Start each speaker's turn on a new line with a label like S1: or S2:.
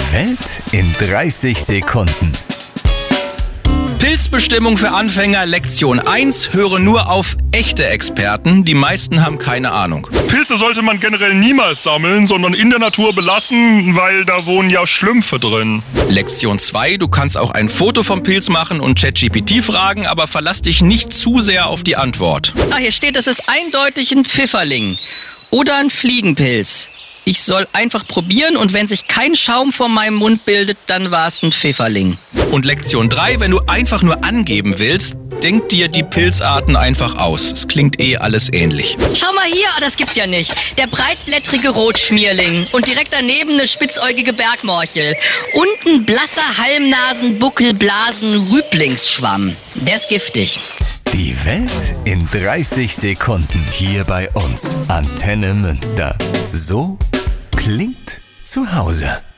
S1: Die Welt in 30 Sekunden.
S2: Pilzbestimmung für Anfänger, Lektion 1. Höre nur auf echte Experten. Die meisten haben keine Ahnung.
S3: Pilze sollte man generell niemals sammeln, sondern in der Natur belassen, weil da wohnen ja Schlümpfe drin.
S2: Lektion 2. Du kannst auch ein Foto vom Pilz machen und ChatGPT fragen, aber verlass dich nicht zu sehr auf die Antwort.
S4: Hier steht, es ist eindeutig ein Pfifferling oder ein Fliegenpilz. Ich soll einfach probieren und wenn sich kein Schaum vor meinem Mund bildet, dann war es ein Pfifferling.
S2: Und Lektion 3, wenn du einfach nur angeben willst, denk dir die Pilzarten einfach aus. Es klingt alles ähnlich.
S4: Schau mal hier, das gibt's ja nicht. Der breitblättrige Rotschmierling und direkt daneben eine spitzäugige Bergmorchel. Und ein blasser Halbnasen-Buckelblasen-Rüblingsschwamm. Der ist giftig.
S1: Die Welt in 30 Sekunden hier bei uns. Antenne Münster. So klingt zu Hause.